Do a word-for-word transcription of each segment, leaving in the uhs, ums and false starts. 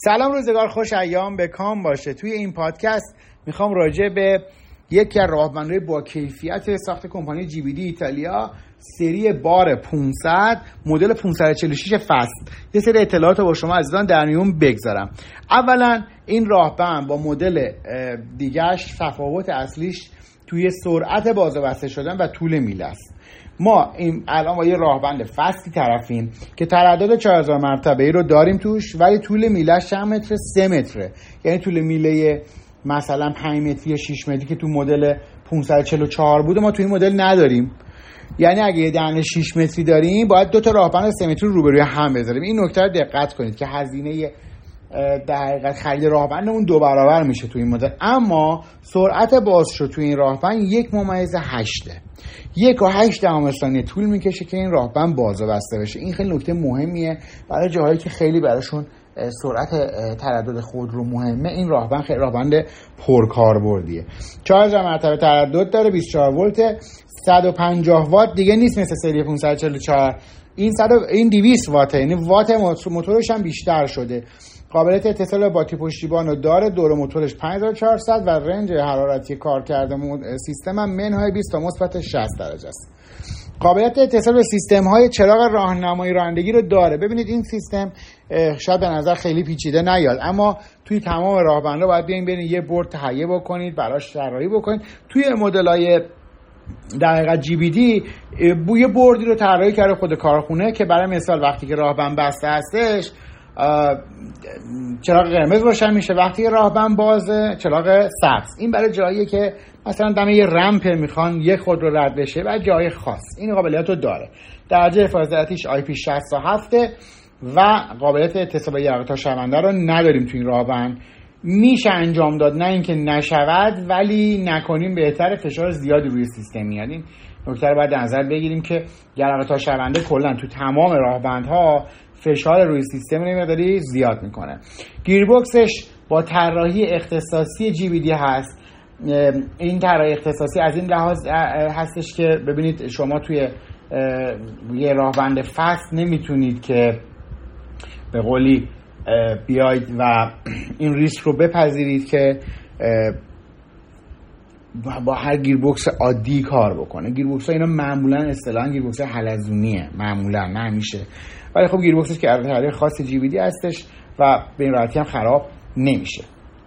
سلام، روزگار خوش، ایام به کام باشه. توی این پادکست میخوام راجع به یکی از راهبندهای با کیفیت ساخت کمپانی جی بی دی ایتالیا سری بار پانصد مدل پانصد و چهل و شش فست یه سری اطلاعات با شما عزیزان در میون بگذارم. اولا این راهبند با مدل دیگه‌اش تفاوت اصلیش توی سرعت باز و بسته شدن و طول میله است. ما این الان با یه راهبند فستی طرفیم که تردد چهار هزار مرتبه‌ای رو داریم توش، ولی طول میله‌اش چند متره؟ سه متره. یعنی طول میله مثلا پنج متری یا شش متری که تو مدل پانصد و چهل و چهار بوده ما تو این مدل نداریم. یعنی اگه یه دهن شش متری داریم باید دو تا راهبند سه متری رو روبروی هم بذاریم. این نکته رو دقت کنید که هزینه در حقیقت خرید راهبندمون دو برابر میشه تو این مدل، اما سرعت بازشو تو این راهبند یک ممیز هشته یک و هشت دهم ثانیه طول میکشه که این راهبند باز و بسته بشه. این خیلی نکته مهمیه برای جاهایی که خیلی براشون سرعت تردد خودرو مهمه. این راهبند خیلی راهبند پرکاربردیه. چهار هزار مرتبه تردد داره، بیست و چهار ولت، صد و پنجاه وات دیگه نیست مثل سری پانصد و چهل و چهار. این صد این دویست واته، یعنی وات موتورش هم بیشتر شده. قابلیت اتصال باتری پشتیبان رو داره. دور موتورش پنج هزار و چهارصد و رنج حرارتی کارکرد سیستم هم منهای بیست تا مثبت شصت درجه است. قابلیت اتصال به سیستم های چراغ راهنمایی رانندگی رو داره. ببینید این سیستم شاید به نظر خیلی پیچیده نیاد، اما توی تمام راهبندها باید بیاین برین یه برد تهیه بکنید، براش طراحی بکنید. توی مدل‌های در حقیقت جی بی دی بوی بردی رو طراحی کرده خود کارخونه که برای مثال وقتی که راهبند بسته هستش چراغ قرمز روشن میشه، وقتی راهبند بازه چراغ سبز. این برای جاییه که مثلا دم یه رمپ میخوان یه خود رو رد بشه و جای خاص. این قابلیت رو داره. درجه حفاظتیش آی پی شصت و هفت و قابلیت اتصال به یقه شونده رو نداریم تو این راهبند. میشه انجام داد، نه اینکه نشود، ولی نکنیم بهتره. فشار زیادی روی سیستم میاد. این نکته رو باید در نظر بگیریم که یقه تا شونده کلا تو تمام راهبندها فشار روی سیستم نمیداری زیاد میکنه. گیربکسش با طراحی اختصاصی جی بی دی هست. این طراحی اختصاصی از این لحاظ هستش که ببینید شما توی یه راهبند فست نمیتونید که به قولی بیاید و این ریسک رو بپذیرید که با هر گیربکس عادی کار بکنه. گیربکس ها اینا معمولا اصطلاحاً گیربکس حلزونیه، معمولا نه همیشه، ولی خب گیربکسش که طراحی خاص جی بی دی هستش و به این راحتی هم خراب نمیشه.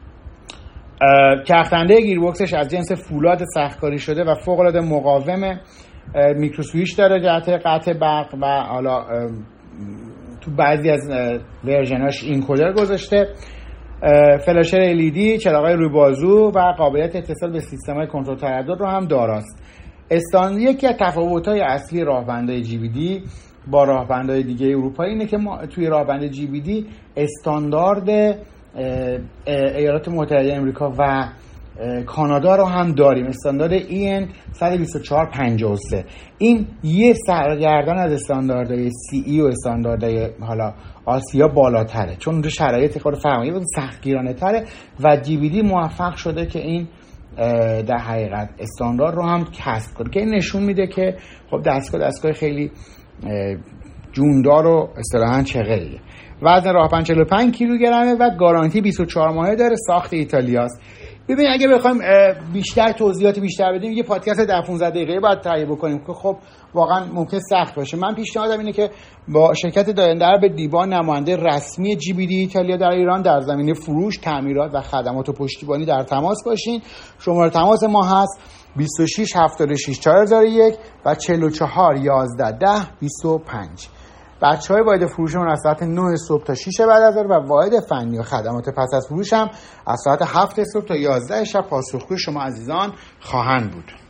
چرخنده گیربکسش از جنس فولاد سختکاری شده و فوق العاده مقاومه. میکروسویچ داره جهت قطع برق و حالا تو بعضی از ورژناش اینکودر گذاشته. فلاشر ال ای دی، چراغای روی بازو و قابلیت اتصال به سیستم‌های کنترل تردد رو هم داراست. استان یکی از تفاوت‌های اصلی راهبندهای جی بی دی با راهبندهای دیگه اروپایی اینه که ما توی راهبند جی بی دی استاندارد ایالات متحده آمریکا و کانادا رو هم داریم. استاندارد ای ان صد و بیست و چهار پنجاه و سه. این یه سرگردن از استانداردهای سی ای و استانداردهای حالا آسیا بالاتره، چون اونجا شرایط خود فرقی و سختگیرانه تره و جی بی دی موفق شده که این در حقیقت استاندارد رو هم کسب کنه، که این نشون میده که خب دستگاه دستگاه خیلی جوندار و اصطلاحاً چغلیه. وزن راهبند چهل و پنج کیلوگرمه و گارانتی بیست و چهار ماهه داره. ساخت ایتالیاست. ببین اگه بخوایم بیشتر توضیحات بیشتر بدیم یه پادکست ده پانزده دقیقه باید تهیه بکنیم که خب واقعا ممکن سخت باشه. من پیشنهادم اینه که با شرکت داینده به دیوان نماینده رسمی جی بی دی ایتالیا در ایران در زمینه فروش، تعمیرات و خدمات و پشتیبانی در تماس باشین. شماره تماس ما هست بیست و شش هفتاد و شش چهار هزار و یک و چهل و چهار یازده ده بیست و پنج. بچه های واحد فروشمون از ساعت نه صبح تا شش بعد از ظهر و واحد فنی و خدمات پس از فروش هم از ساعت هفت صبح تا یازده شب پاسخگوی شما عزیزان خواهند بود.